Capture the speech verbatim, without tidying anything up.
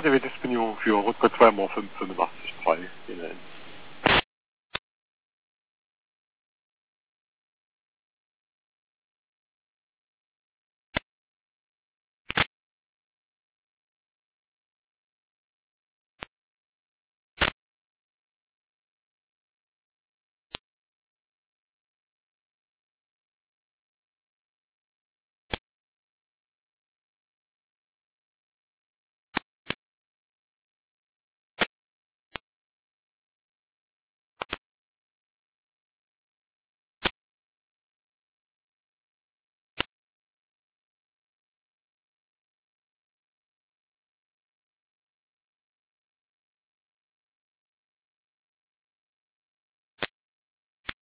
der W T S bin ich für Rotgott zwei mal fünfundachtzig Komma drei hinein.